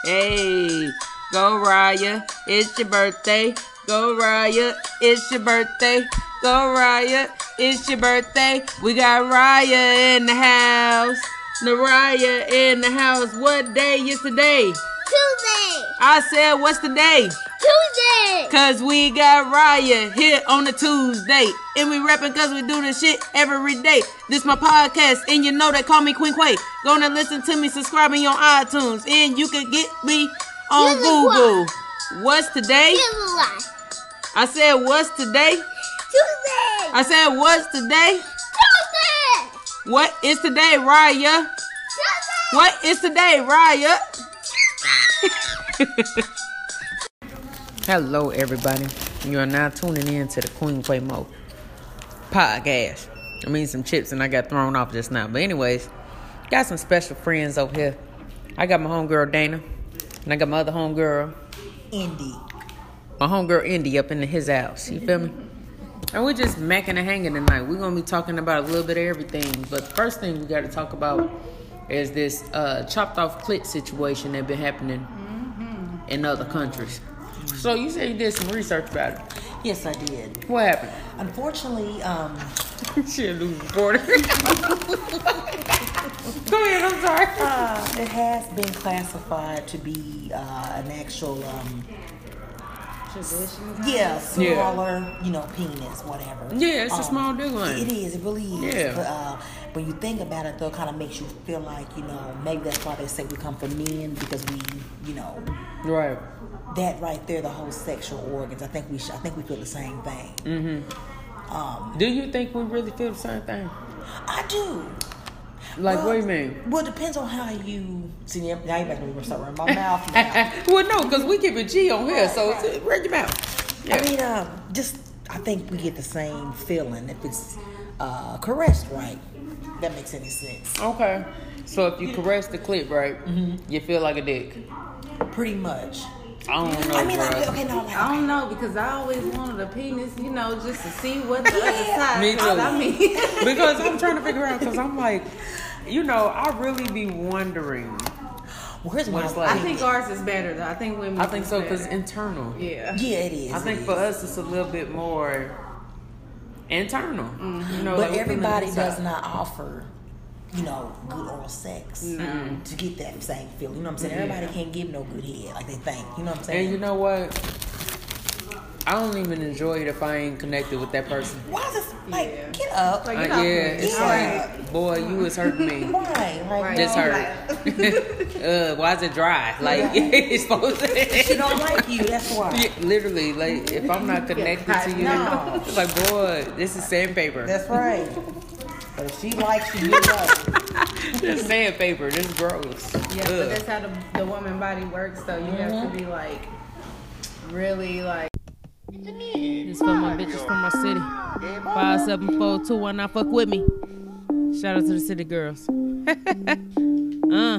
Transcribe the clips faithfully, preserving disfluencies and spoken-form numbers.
Hey, go Raya, it's your birthday. Go Raya, it's your birthday. Go Raya, it's your birthday. We got Raya in the house. Naraya in the house. What day is today? Tuesday. I said, what's the day? Tuesday. Cause we got Raya here on a Tuesday. And we rapping cause we do this shit every day. This my podcast and you know they call me Queen Quay. Gonna listen to me, subscribe me on iTunes. And you can get me on Here's Google. What's today? Here's a lie. I said, what's today? Tuesday. I said, what's today? Tuesday. What is today, Raya? Tuesday. What is today, Raya? Hello, everybody. You are now tuning in to the Queen Quay Mo podcast. I mean, some chips and I got thrown off just now. But anyways, got some special friends over here. I got my homegirl, Dana. And I got my other homegirl, Indy. My homegirl, Indy, up in his house. You feel me? And we're just macking and hanging tonight. We're going to be talking about a little bit of everything. But the first thing we got to talk about is this uh, chopped off clit situation that been happening mm-hmm. in other countries. So you said you did some research about it. Yes, I did. What happened? Unfortunately, um... She'll lose border. Go ahead, I'm sorry. Uh, it has been classified to be uh, an actual... Um, Yeah, smaller, yeah. you know, penis, whatever. Yeah, it's um, a small dick line. It is, it really is. Yeah. But uh, when you think about it, though, it kind of makes you feel like, you know, maybe that's why they say we come from men, because we, you know, right. That right there, the whole sexual organs. I think we, sh- I think we feel the same thing. Mm-hmm. Um, do you think we really feel the same thing? I do. Like, well, what do you mean? Well, it depends on how you... See, now you making me start running my mouth now. Well, no, because we keep a G on here, so right. Run your mouth. Yeah. I mean, uh, just, I think we get the same feeling if it's uh, caressed right. That makes any sense. Okay. So if you caress the clit right, mm-hmm. you feel like a dick? Pretty much. I don't know, I mean, bro. like, okay, no, like, I don't know, because I always wanted a penis, you know, just to see what the yeah. other side Me too. I mean. Because I'm trying to figure out, because I'm like, you know, I really be wondering. Well, here's what it's like. I think ours is better, though. I think women. I think so, because internal. Yeah. Yeah, it is. I think it for is. us, it's a little bit more internal. Mm-hmm. You know, but like everybody does not offer, you know, good oral sex mm-hmm. to get that same feeling. You know what I'm saying? Yeah. Everybody can't give no good head like they think. You know what I'm saying? And you know what? I don't even enjoy it if I ain't connected with that person. Why is this, like, yeah. get up. Like, uh, yeah, it's yeah. like, boy, you was hurting me. Right, like, Just hurt. uh, why is it dry? Like, yeah. It's supposed to. She don't like you, that's why. Yeah, literally, like, if I'm not connected to you, no. it's like, boy, this is sandpaper. That's right. But if she likes you, you know. This sandpaper, this is gross. Yeah, Ugh. but that's how the, the woman body works, though. You mm-hmm. have to be, like, really, like. This for my bitches from my city. Five seven four two one nine. Fuck with me. Shout out to the city girls. uh.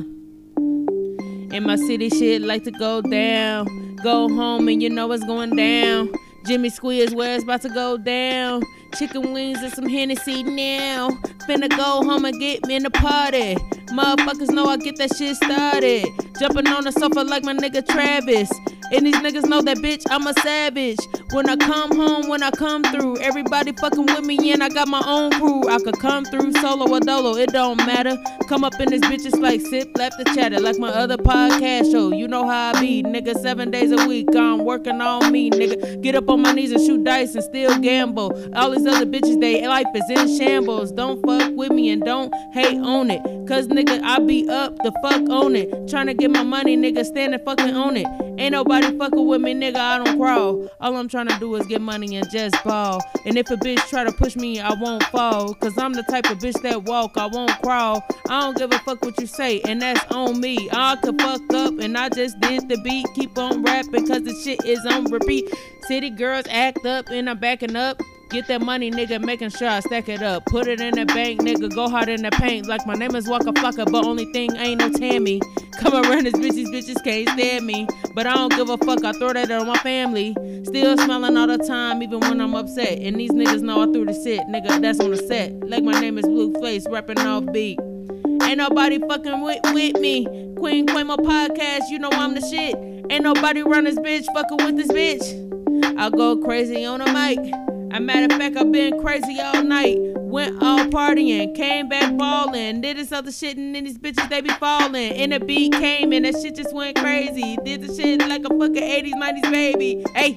In my city, shit like to go down. Go home and you know it's going down. Jimmy Squeeze where it's about to go down. Chicken wings and some Hennessy now. Finna go home and get me in the party. Motherfuckers know I get that shit started. Jumping on the sofa like my nigga Travis. And these niggas know that bitch, I'm a savage. When I come home, when I come through, everybody fucking with me and I got my own crew. I could come through solo or dolo, it don't matter. Come up in this bitch, it's like sip, lap the chatter. Like my other podcast show, you know how I be. Nigga, seven days a week, I'm working on me, nigga. Get up on my knees and shoot dice and still gamble. All these other bitches, they life is in shambles. Don't fuck with me and don't hate on it. Cause nigga, I be up the fuck on it. Tryna get my money, nigga, standing fucking on it. Ain't nobody fucking with me, nigga, I don't crawl. All I'm trying to do is get money and just ball. And if a bitch try to push me, I won't fall. Cause I'm the type of bitch that walk, I won't crawl. I don't give a fuck what you say, and that's on me. I could fuck up, and I just did the beat. Keep on rapping, cause the shit is on repeat. City girls act up, and I'm backing up. Get that money, nigga, making sure I stack it up. Put it in the bank, nigga, go hard in the paint. Like my name is Waka Flocka, but only thing ain't no Tammy. Come around this bitch, these bitches can't stand me. But I don't give a fuck, I throw that on my family. Still smiling all the time, even when I'm upset. And these niggas know I threw the shit, nigga, that's on the set. Like my name is Blue Face, rapping off beat. Ain't nobody fucking with, with me. Queen Quamo podcast, you know I'm the shit. Ain't nobody run this bitch fucking with this bitch. I go crazy on the mic. As a matter of fact, I've been crazy all night. Went all partying, came back ballin'. Did this other shit and then these bitches, they be falling. And the beat came and that shit just went crazy. Did the shit like a fucking eighties, nineties baby. Hey.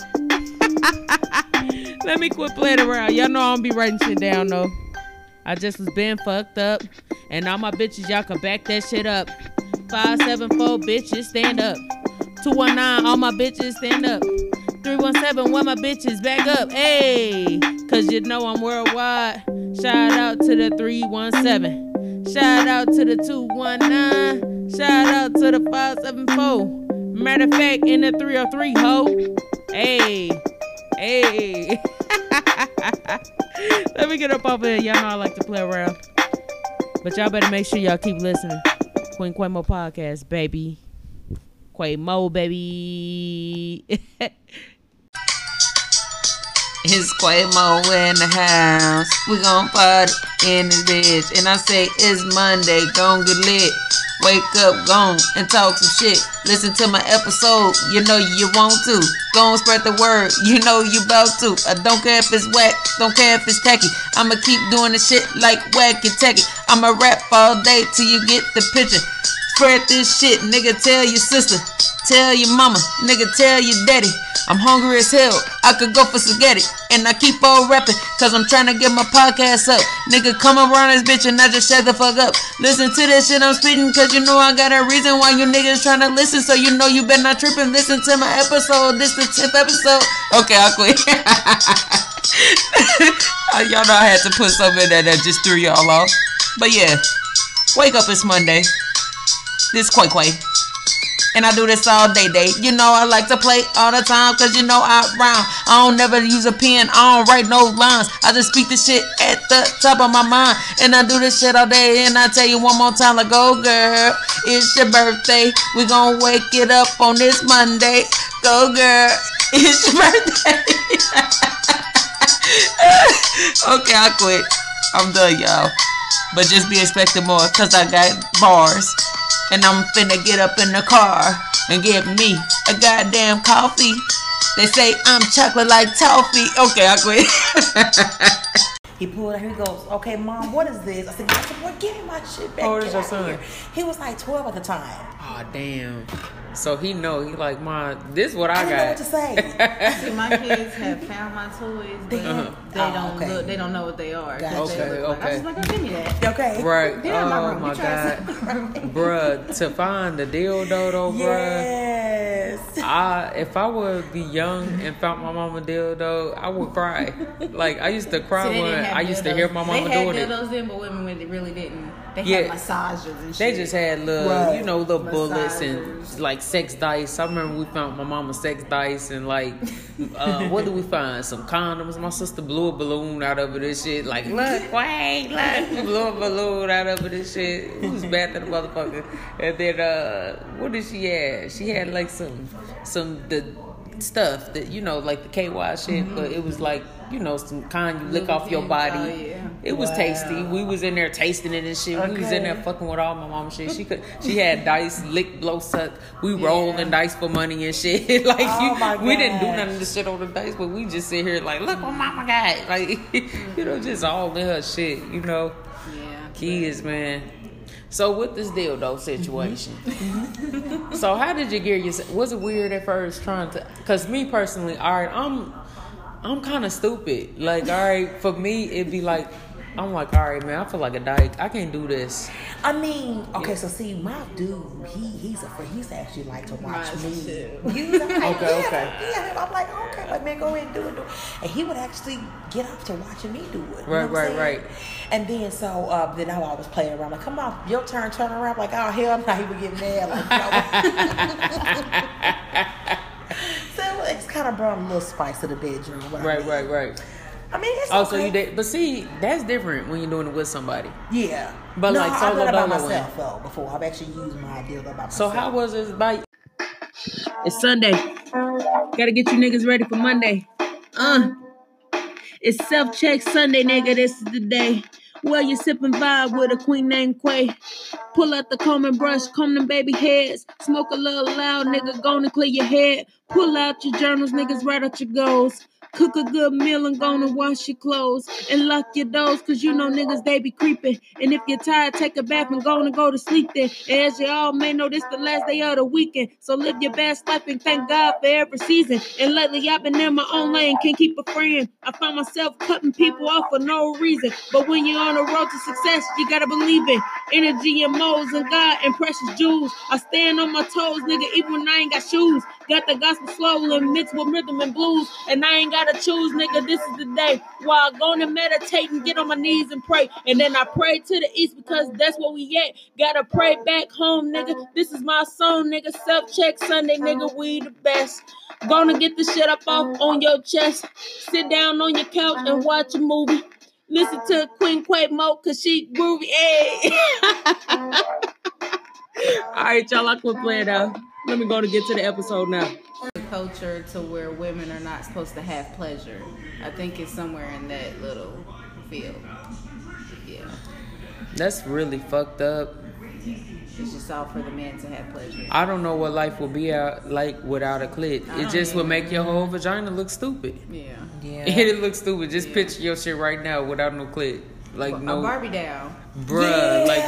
Let me quit playing around. Y'all know I don't be writing shit down though. I just was being fucked up. And all my bitches, y'all can back that shit up. five seven four bitches, stand up. two one nine, all my bitches, stand up. three one seven, where my bitches, back up. Hey, cause you know I'm worldwide. Shout out to the three one seven. Shout out to the two one nine. Shout out to the five seven four. Matter of fact, in the three oh three, ho. Hey, hey. Let me get up off here. Y'all know I like to play around. But y'all better make sure y'all keep listening. Queen Quamo podcast, baby. Quamo, baby. It's Quamo in the house. We gon' party in this bitch. And I say it's Monday, gon' get lit. Wake up, gone, and talk some shit. Listen to my episode, you know you want to. Go and spread the word, you know you about to. I don't care if it's whack, don't care if it's tacky. I'ma keep doing the shit like whack and tacky. I'ma rap all day till you get the picture. Spread this shit, nigga, tell your sister. Tell your mama, nigga, tell your daddy. I'm hungry as hell, I could go for spaghetti. And I keep on rapping, cause I'm trying to get my podcast up. Nigga, come around this bitch and I just shut the fuck up. Listen to this shit I'm spitting, cause you know I got a reason why you niggas trying to listen. So you know you better not trip and listen to my episode. This the tenth episode. Okay, I'll quit. Y'all know I had to put something in there that just threw y'all off. But yeah, wake up, it's Monday. This Quay Quay. And I do this all day, day. You know I like to play all the time, cause you know I rhyme. I don't never use a pen, I don't write no lines. I just speak the shit at the top of my mind. And I do this shit all day, and I tell you one more time, like, go girl, it's your birthday. We gon' wake it up on this Monday. Go girl, it's your birthday. Okay, I quit. I'm done, y'all. But just be expecting more, cause I got bars. And I'm finna get up in the car and get me a goddamn coffee. They say I'm chocolate like toffee. Okay, I quit. He pulled out, he goes, okay, Mom, what is this? I said, I said, boy, give me my shit back. How old is Get your out son? here. He was like twelve at the time. Oh, damn. So he know, he like, Mom, this what I, I didn't know what to got. say. See, my kids have found my toys, but Uh-huh. they Oh, don't okay. look. They don't know what they are. 'Cause Gotcha. they Okay, look like, I okay. was like, oh, give me that. Okay. Right. Get out of my Oh room. my You try God. Bruh, to find the dildo though, bruh. Yes. I, if I would be young and found my mama dildo, I would cry. Like I used to cry See, they when didn't have I used to dildos. hear my mama they had doing it. dildos then, but women when they really didn't. They Yeah. had massagers and shit. They just had little, Right. you know, little bullets and Massagers. like sex dice. I remember we found my mama sex dice and like, uh, what did we find? Some condoms. My sister blew a balloon out of it and shit. Like, look, wait, look, we blew a balloon out of it and shit. It was bad to the motherfucker. And then, uh, what did she have? She had like some, some the stuff that you know, like the K Y shit, mm-hmm. but it was like, you know, some kind you lick off your body. Oh, yeah. It was Wow. tasty. We was in there tasting it and shit. We was in there Okay. fucking with all my mom shit. She could. She had dice, lick, blow, suck. We rolling dice for money and shit. Like Oh you, my we didn't do gosh. none of the shit on the dice, but we just sit here like, look what mama got. Like you know, just all in her shit. You know, Yeah. kids, man. So with this dildo situation, so how did you gear yourself? Was it weird at first trying to? Cause me personally, all right, I'm, I'm kind of stupid. Like, all right, for me, it'd be like, I'm like, all right, man, I feel like a dyke. I can't do this. I mean, okay, so see, my dude, he he's a friend. He's actually like to watch Mine me. too. You know, like, Okay, yeah, okay. Yeah, I'm like, okay, like man, go ahead and do it. Do it. And he would actually get up to watching me do it. You Right, know what I'm right, saying? right. And then so uh, then I would always play around, like, come on, your turn, turn around. Like, oh hell, no, he would get mad, like, you know. So it's kind of brought a little spice to the bedroom. what I Right, mean. right, right. I mean, it's Oh, okay. so you did, but see, that's different when you're doing it with somebody. Yeah. But no, like I've solo done it by dolo myself though before. I've actually used my dildo by myself. So how was this bite? It's Sunday. Gotta get you niggas ready for Monday. Uh. It's self-check Sunday, nigga. This is the day. Well, you sip and vibe with a queen named Quay. Pull out the comb and brush, comb them baby heads. Smoke a little loud, nigga, gonna clear your head. Pull out your journals, niggas, write out your goals. Cook a good meal and gonna wash your clothes. And lock your doors, cause you know niggas, they be creeping. And if you're tired, take a bath and gonna go to sleep then. And as you all may know, this the last day of the weekend. So live your best life and thank God for every season. And lately I've been in my own lane, can't keep a friend. I find myself cutting people off for no reason. But when you're on the road to success, you gotta believe in energy and moles and God and precious jewels. I stand on my toes, nigga, even when I ain't got shoes. Got the gospel slow and mixed with rhythm and blues. And I ain't gotta choose, nigga, this is the day while I go and meditate and get on my knees and pray. And then I pray to the east because that's where we at. Gotta pray back home, nigga. This is my song, nigga. Self-check Sunday, nigga, we the best. Gonna get the shit up off on your chest. Sit down on your couch and watch a movie. Listen to Queen Quay Mo, cause she groovy. Hey. All right, y'all, I quit playing now. Let me go to get to the episode now. The culture to where women are not supposed to have pleasure. I think it's somewhere in that little field. Yeah. That's really fucked up. It's just all for the men to have pleasure. I don't know what life would be out, like without a clit. It just would make your whole vagina look stupid. Yeah. Yeah. It looks stupid. Just picture your shit right now without no clit. Like A no Barbie doll. bruh. Like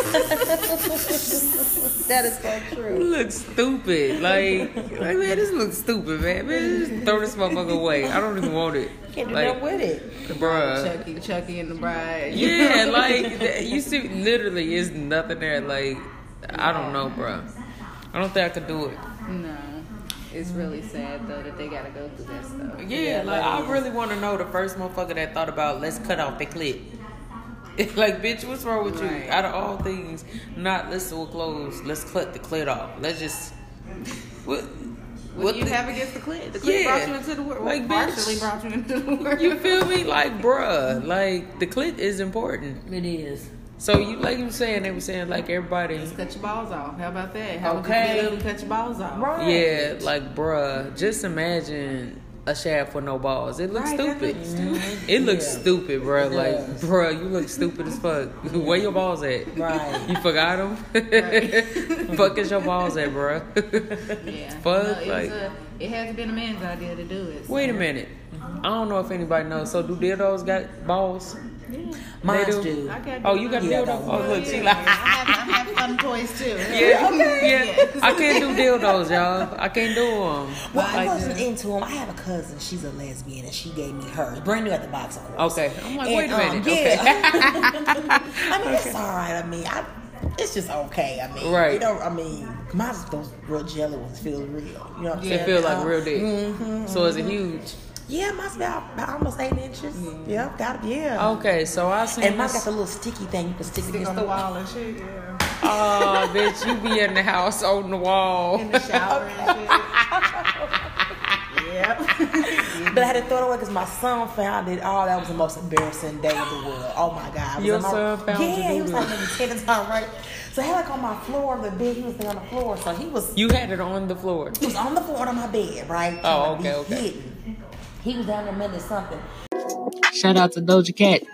That is so true. you look stupid. Like, like man, this looks stupid, man. Man, just throw this motherfucker away. I don't even want it. Can't do Like, nothing with it. bruh. Chucky, Chucky and the Bride. Yeah, like you see, literally, is nothing there. Like, I don't know, bruh. I don't think I could do it. No. It's really sad though that they gotta go through that stuff. Yeah, like I really want to know the first motherfucker that thought about let's cut off the clit. Like, bitch, what's wrong with Right. you? Out of all things, not let's sew clothes. Let's cut the clit off. Let's just what? What do you the- have against the clit? The clit Yeah. brought you into the world. Like, Well, bitch. partially brought you into the world. You feel me? Like, bruh, like the clit is important. It is. So you like you were saying, they were saying like everybody. Just cut your balls off. How about that? How Okay. would you feel if you cut your balls off? Right. Yeah, like bruh, just imagine a shaft with no balls. It looks Right, that stupid. looks stupid. It looks Yeah. stupid, bruh. It Like, does. bruh, you look stupid as fuck. Where your balls at? Right. You forgot them? Fuck is your balls at, bruh? Yeah. Fuck, No, it, like- was a, it hasn't been a man's idea to do it. so- Wait a minute. I don't know if anybody knows. So do dildos got balls? Mine do. do. I got Oh, you got Yeah, dildo? that Oh, one. look, she Yeah, like. I have, I have fun toys too. Yeah, yeah. I can't do dildos, y'all. I can't do them. Well, I Like, wasn't into them. I have a cousin. She's a lesbian, and she gave me hers. Brand new at the box, of course. okay. I'm like, And, wait a um, minute. yeah. Okay. I mean, it's all right. I mean, I, it's just okay. I mean, Right. You know, I mean, my those real jelly ones feel real. You know what I'm saying? It feel like Uh, real dick. mhm, So is it mhm. huge? Yeah, mine's about, about almost eight inches. Yeah, got yeah. Okay, so I seen And mine this. got the little sticky thing you can stick Stick against on the the wall. wall and shit. Yeah. Oh, bitch, you be in the house on the wall. In the shower and shit. Yep. But I had to throw it away because my son found it. Oh, that was the most embarrassing day of the world. Oh my God. I was Your in my- son found Yeah, your he was doo-doo. like maybe ten at the time, right? So I had like on my floor, the bed, he was there on the floor. So he was You had it on the floor. he was on the floor on my bed, right? Oh, Trying to be okay, okay. hidden. He was down there mending something. Shout out to Doja Cat.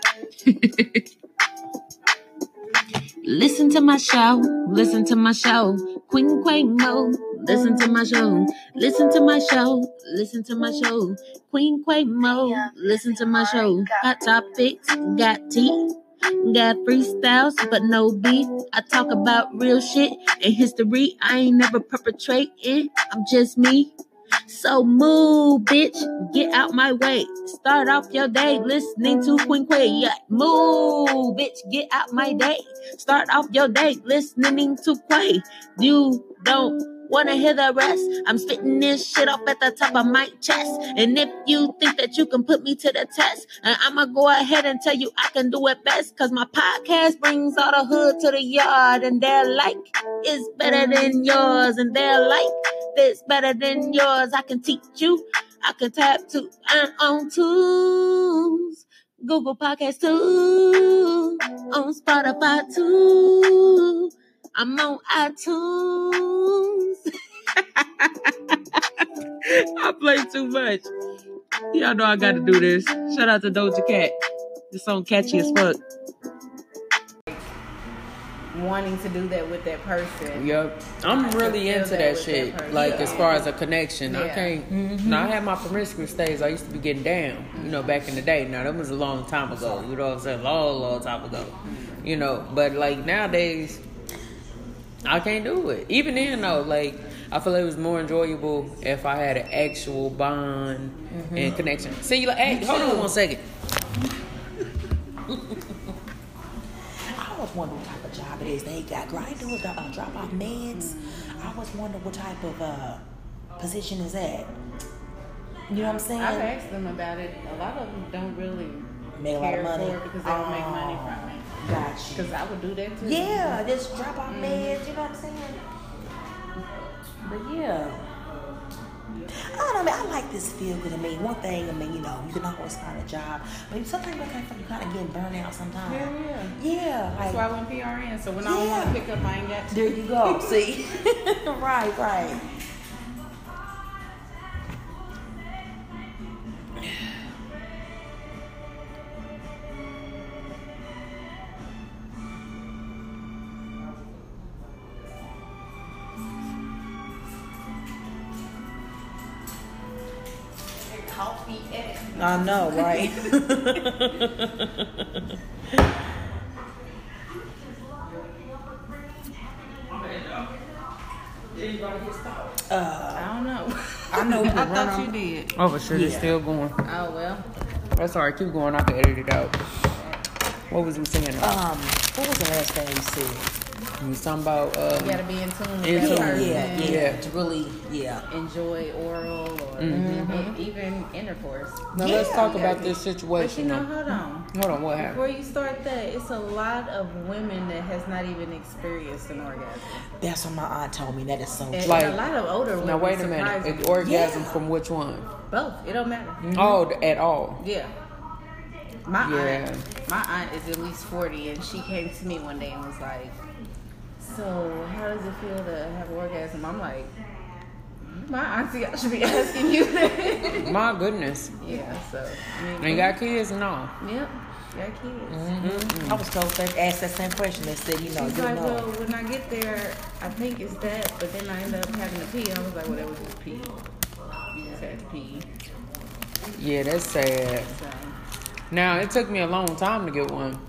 Listen to my show. Listen to my show. Queen Quay Mo. Listen to my show. Listen to my show. Listen to my show. Queen Quay Mo. Listen to my show. Got topics. Got tea. Got freestyles, but no beef. I talk about real shit and history. I ain't never perpetrating. I'm just me. So move, bitch. Get out my way. Start off your day listening to Queen Quay. Yeah. Move, bitch. Get out my day. Start off your day listening to Quay. You don't wanna hear the rest. I'm spitting this shit off at the top of my chest. And if you think that you can put me to the test, and I'ma go ahead and tell you I can do it best. Cause my podcast brings all the hood to the yard. And they're like, it's better than yours. And they're like, it's better than yours. I can teach you. I can tap to and on tunes. Google Podcast too. On Spotify too. I'm on iTunes. I play too much. Y'all know I gotta do this. Shout out to Doja Cat. This song catchy as fuck. wanting to do that with that person. Yep. I'm To really feel into that that with shit. that person. Like, Yeah. as far as a connection. I Yeah. can't. Mm-hmm. Now, I had my promiscuous days. I used to be getting down, you know, back in the day. Now, that was a long time ago. You know what I'm saying? Long, long time ago. You know, but, like, nowadays, I can't do it. Even then, though, like, I feel like it was more enjoyable if I had an actual bond Mm-hmm. and connection. See, like, hey, hold on one second. I always wonder what type of job it is they got. Girl, I ain't doing the uh, drop off meds. I always wonder what type of uh, position is that. You know what I'm saying? I've asked them about it. A lot of them don't really Make a lot care of money. for it because they don't make money Oh. from it. Got you. Because I would do that too. Yeah, just drop off meds, you know what I'm saying? But yeah. I don't know, man. I like this field because, I mean, one thing, I mean, you know, you can always find a job. But sometimes you kind of, kind of getting burnt out sometimes. Hell yeah. Yeah. That's Like, why I went P R N. So when I don't want Yeah. to pick up, I ain't got to. there you go. See? Right, right. Coffee ass. I know, right? uh, I don't know. I know I people run thought on- you did. Oh, but shit, it's Yeah. still going. Oh, well. That's alright. Keep going. I can edit it out. What was we saying? um, what was the last thing you said? We was talking about, uh, You got to be in tune with In that tune, person. Yeah, yeah, Yeah. to really, yeah. Enjoy oral or Mm-hmm. even intercourse. now let's Yeah. talk about this But you situation. know, though. hold on. Hold on, what happened? Before you start that, it's a lot of women that has not even experienced an orgasm. That's what my aunt told me. That is so And true. Like- a lot of older women. Now wait a minute. surprisingly. An orgasm Yeah. from which one? Both. It don't matter. Oh, at all. Yeah. My Yeah. aunt, my aunt is at least forty, and she came to me one day and was like, "So, how does it feel to have an orgasm?" I'm like, "My auntie, I should be asking you." My goodness. Yeah. So, I mean, And you got kids and all. yep, got kids. I was told that asked that same question. They said, you know, She's you like, know. well, when I get there, I think it's that, but then I end up having to pee. I was like, well, that was just pee. You just had to pee. Yeah, that's sad. So, Now, it took me a long time to get one.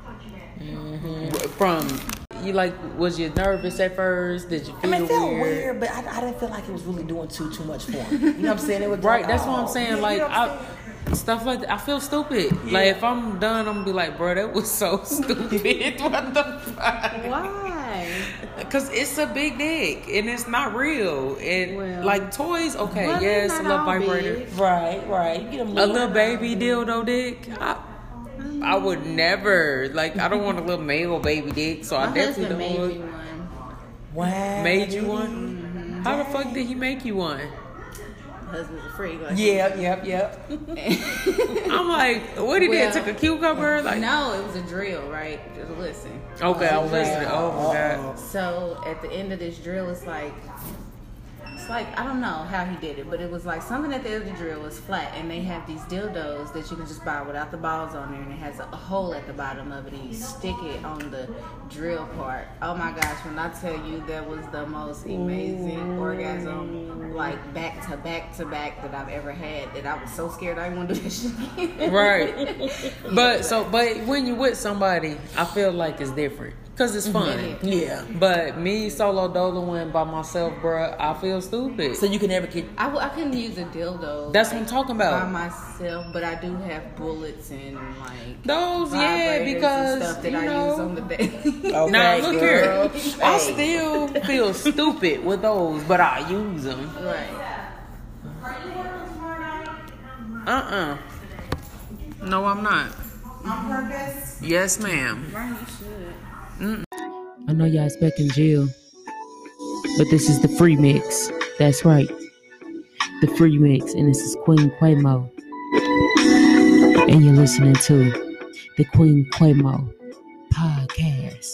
Mm-hmm. From, you like, was you nervous at first? Did you I feel mean, it felt weird? weird, but I, I didn't feel like it was really doing too too much for me. You know what I'm saying? It was Right, like, that's what I'm oh, saying. yeah, Like, you know what I'm I, stuff like that. I feel stupid. Like, if I'm done, I'm gonna be like, bro, that was so stupid. What the fuck? why? Because it's a big dick and it's not real. And Well, like toys, okay, well, they're yes, a not little all vibrator. big. Right, right. You get A little baby dildo dick. I, I would never. Like, I don't want a little male baby dick, so I My definitely husband don't made want. me one. Wow. Made you one? How the fuck did he make you one? My husband's a freak. Like, Yep, yep, yep. I'm like, what he Well, did? Took a cucumber? Like, no, it was a drill, right? Just listen. okay, I was listening. Oh my god. So at the end of this drill, it's like, it's like, I don't know how he did it, but it was like something at the end of the drill was flat, and they have these dildos that you can just buy without the balls on there, and it has a, a hole at the bottom of it, and you stick it on the drill part. Oh my gosh, when I tell you that was the most amazing orgasm, like back to back to back that I've ever had, that I was so scared I didn't want to do this shit again. Right. But so, but when you with somebody, I feel like it's different because it's fun. Yeah. But me solo doloing by myself, bruh, I feel stupid. So you can never get. I, w- I couldn't use a dildo. That's what I'm talking by about. myself, but I do have bullets and like Those, yeah, vibrators because and stuff that you I know. use on the daily. Okay, Now look girl. here, I Hey. still feel stupid with those, but I use them. Right. Uh uh No, I'm not. On purpose? Yes, ma'am. Right, you should. I know y'all expecting Jill, but this is the free mix. That's right, the free mix, and this is Queen Quamo, and you're listening to the Queen Quamo podcast.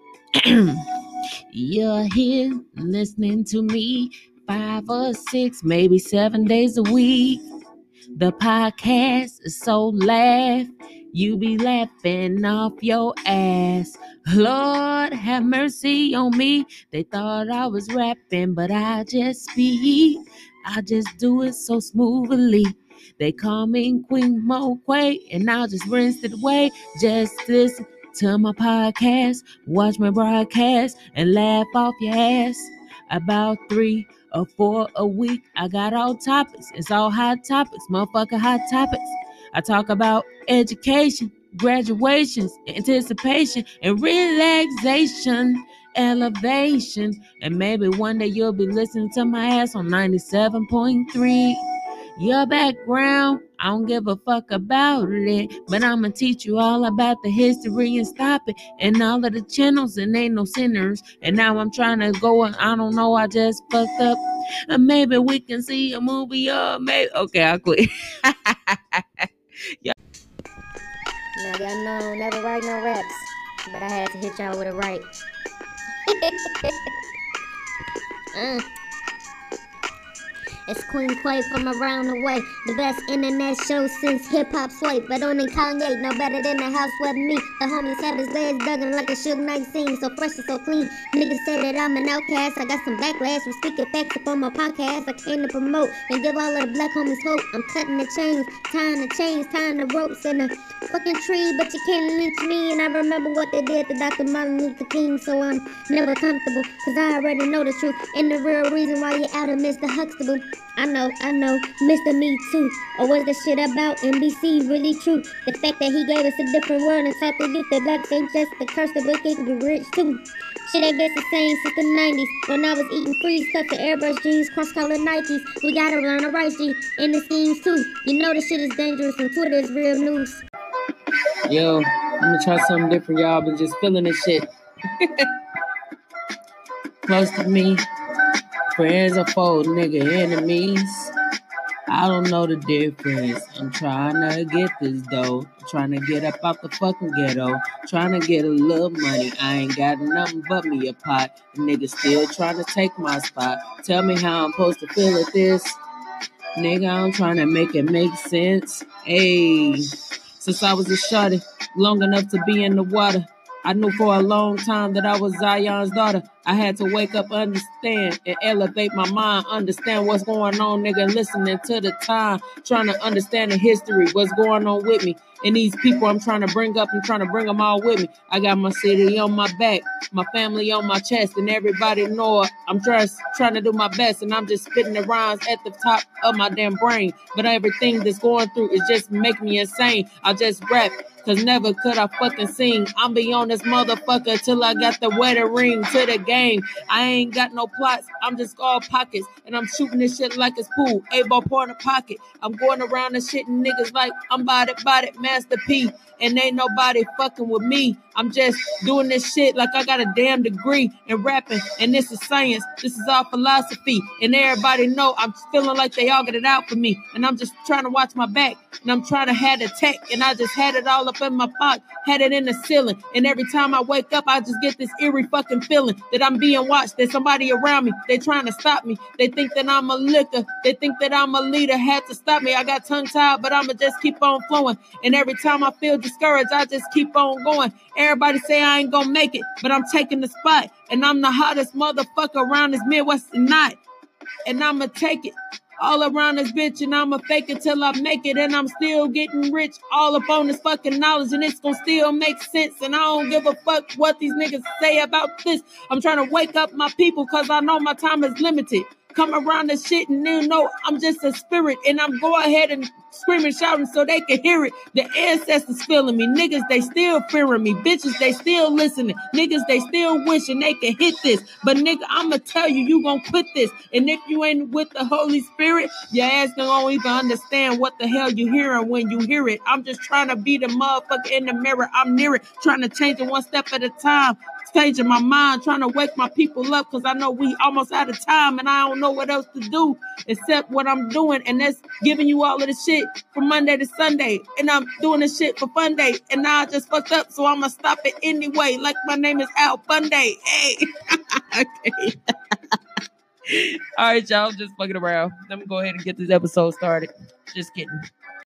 You're here listening to me five or six, maybe seven days a week. The podcast is so laugh. You be laughing off your ass. Lord, have mercy on me. They thought I was rapping, but I just speak. I just do it so smoothly. They call me Queen Moquay, and I'll just rinse it away. Just listen to my podcast, watch my broadcast, and laugh off your ass. About three or four a week, I got all topics. It's all hot topics, motherfucker hot topics. I talk about education, graduations, anticipation, and relaxation, elevation. And maybe one day you'll be listening to my ass on ninety-seven point three. Your background, I don't give a fuck about it, but I'ma teach you all about the history and stop it, and all of the channels, and ain't no sinners. And now I'm trying to go, and I don't know, I just fucked up. And maybe we can see a movie, or maybe, okay, I'll quit. Now y'all know never write no raps, but I had to hit y'all with a right. uh. It's Queen Quay from around the way. The best internet show since hip-hop sway. But only Kanye, no better than the house with me. The homies have his legs duggan like a Suge Knight scene. So fresh and so clean. Niggas say that I'm an outcast. I got some backlash from speaking facts up on my podcast. I came to promote and give all of the black homies hope. I'm cutting the chains, tying the chains, tying the ropes in a fucking tree. But you can't lynch me. And I remember what they did to Doctor Martin Luther King. So I'm never comfortable, cause I already know the truth. And the real reason why you out of Mister Huxtable. I know, I know, Mister Me Too. Or was the shit about N B C really true? The fact that he gave us a different world and taught the youth that blacks ain't just the curse, the wicked can be rich too. Shit ain't been the same since the nineties, when I was eating freeze cuts to airbrush jeans, cross-colored Nikes. We gotta learn to write G in the schemes too. You know this shit is dangerous and Twitter is real news. Yo, I'm gonna try something different, y'all, but just feeling this shit. Close to me. Friends or foes, nigga, enemies. I don't know the difference. I'm trying to get this dough. I'm trying to get up out the fucking ghetto. Trying to get a little money. I ain't got nothing but me a pot. The nigga still trying to take my spot. Tell me how I'm supposed to feel at this. Nigga, I'm trying to make it make sense. Hey, since I was a shorty, long enough to be in the water, I knew for a long time that I was Zion's daughter. I had to wake up, understand, and elevate my mind. Understand what's going on, nigga. Listening to the time, trying to understand the history, what's going on with me. And these people I'm trying to bring up, I'm trying to bring them all with me. I got my city on my back, my family on my chest, and everybody know it. I'm trying, trying to do my best, and I'm just spitting the rhymes at the top of my damn brain. But everything that's going through is just making me insane. I just rap. Cause never could I fucking sing. I'm beyond this motherfucker till I got the wedding ring to the game. I ain't got no plots. I'm just all pockets. And I'm shooting this shit like it's pool. A-ball part of pocket. I'm going around and shitting niggas like I'm about it, about it, Master P. And ain't nobody fucking with me. I'm just doing this shit like I got a damn degree in rapping. And this is science. This is all philosophy. And everybody know I'm feeling like they all get it out for me. And I'm just trying to watch my back. And I'm trying to have the tech. And I just had it all up in my pocket. Had it in the ceiling. And every time I wake up, I just get this eerie fucking feeling that I'm being watched. There's somebody around me. They trying to stop me. They think that I'm a liquor. They think that I'm a leader. Had to stop me. I got tongue tied, but I'ma just keep on flowing. And every time I feel discouraged, I just keep on going. Everybody say I ain't gonna make it, but I'm taking the spot. And I'm the hottest motherfucker around this Midwestern night. And I'ma take it all around this bitch, and I'ma fake it till I make it. And I'm still getting rich all up on this fucking knowledge, and it's gonna still make sense. And I don't give a fuck what these niggas say about this. I'm trying to wake up my people, cause I know my time is limited. Come around this shit and you know I'm just a spirit, and I'm go ahead and screaming, shouting so they can hear it. The ancestors feeling me. Niggas, they still fearing me. Bitches, they still listening. Niggas, they still wishing they can hit this. But nigga, I'ma tell you, you gonna quit this. And if you ain't with the Holy Spirit, your ass don't even understand what the hell you hearing when you hear it. I'm just trying to be the motherfucker in the mirror. I'm near it, trying to change it one step at a time. Changing my mind, trying to wake my people up, because I know we almost out of time and I don't know what else to do except what I'm doing, and that's giving you all of the shit from Monday to Sunday, and I'm doing this shit for fun day, and now I just fucked up, so I'm gonna stop it anyway, like my name is Al Bundy. Hey. Okay. All right, y'all. I'm just fucking around. Let me go ahead and get this episode started. Just kidding.